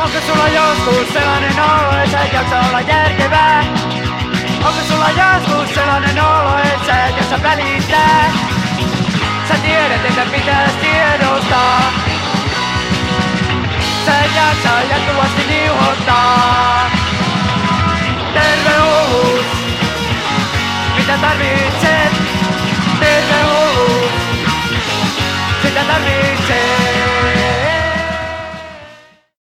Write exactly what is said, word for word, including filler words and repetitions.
Onko sulla joskus sellainen olo, et sä et jaksa olla järkevää? Onko sulla joskus sellainen olo, et sä et jaksa välittää? Sä tiedät, että pitäis tiedostaa. Sä et jaksa jatkuvasti niuhottaa. Terve olut, mitä tarvitset? Terve olut, sitä tarvitset.